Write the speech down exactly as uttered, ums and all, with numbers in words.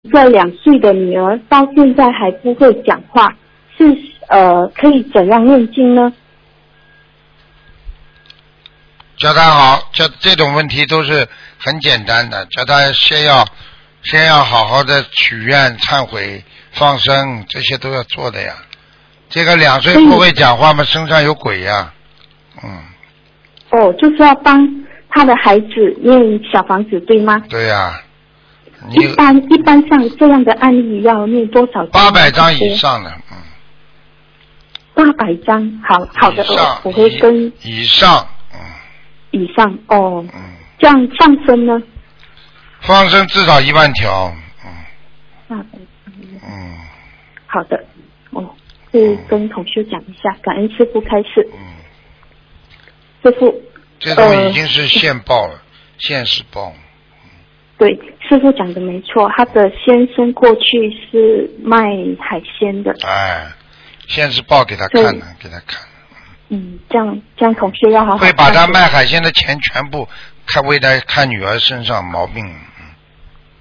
个两岁的女儿到现在还不会讲话，是呃可以怎样念经呢？ 叫他好，叫这种问题都是很简单的，叫他先要先要好好的许愿、忏悔、放生，这些都要做的呀。这个两岁不会讲话嘛，身上有鬼呀，嗯。 哦，就是要帮他的孩子念小房子，对吗？ 对呀。你一般一般像这样的案例要念多少张？ 八百张以上的，嗯。 八百张，好好的，我我会跟以上，嗯。 以上哦， 嗯。 这样放生呢？ 放生至少一万条，嗯。 八百张。 嗯。 好的，哦，会跟同学讲一下，感恩师父开示。 嗯。 师父。 这种已经是现报了，呃、现世报。 对，师父讲的没错，他的先生过去是卖海鲜的。 哎，现世报给他看了，给他看。 嗯，这样这样同学要好好看。 会把他卖海鲜的钱全部看为他看女儿身上毛病。